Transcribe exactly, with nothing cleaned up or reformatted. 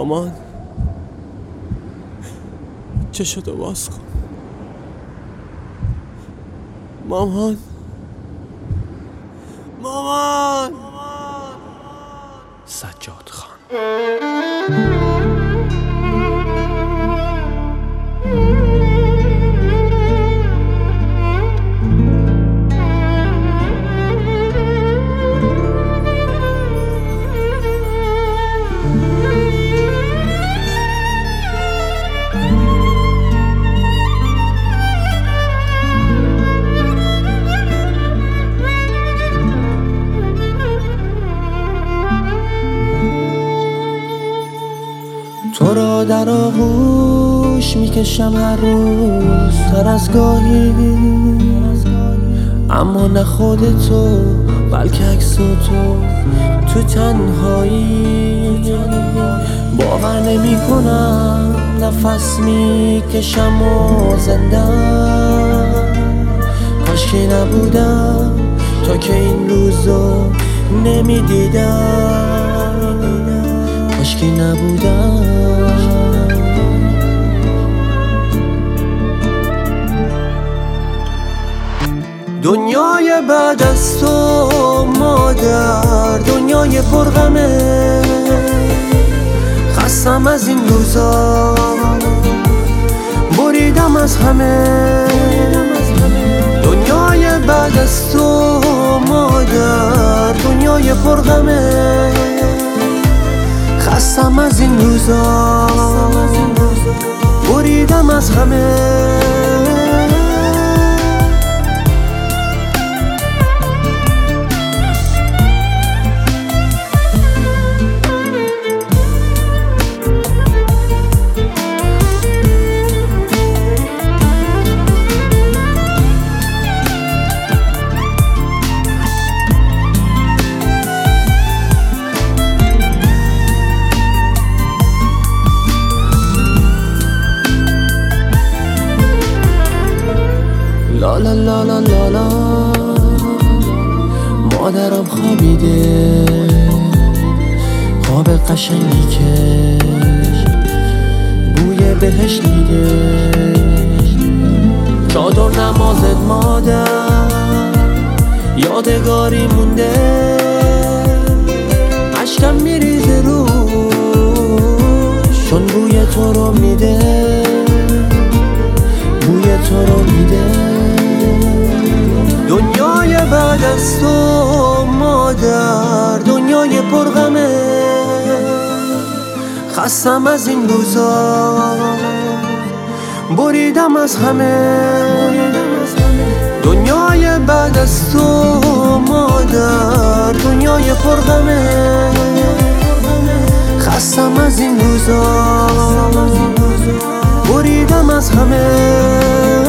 مامان چشتو باز کن. مامان مامان سجاد خان. تو را در آغوش میکشم هر روز تر از گاهی، اما نه خودتو بلکه عکس تو تو تنهایی. باور نمی کنم نفس میکشم و زندم، کاشکی نبودم تا که این روزو نمیدیدم، کاشکی نبودم. دنیای بعد از تو مادر، دنیای پرغمه، خستم از این روزا، بریدم از همه. دنیای بعد از تو مادر، دنیای پرغمه، خستم از این روزا، بریدم از همه. لا لا لا لا لا لا، مادرم خوابیده خواب قشنگی که بوی بهش دیده. چادر نمازت مادر یادگاری مونده، اشکم میریزه روش چون بوی تو رو میده، بوی تو رو میده. دنیای بعد از تو مادر، دنیای پرغمه، خستم از این روزا، بریدم از همه. دنیای بعد از تو مادر، دنیای پرغمه، خستم از این روزا، بریدم از همه.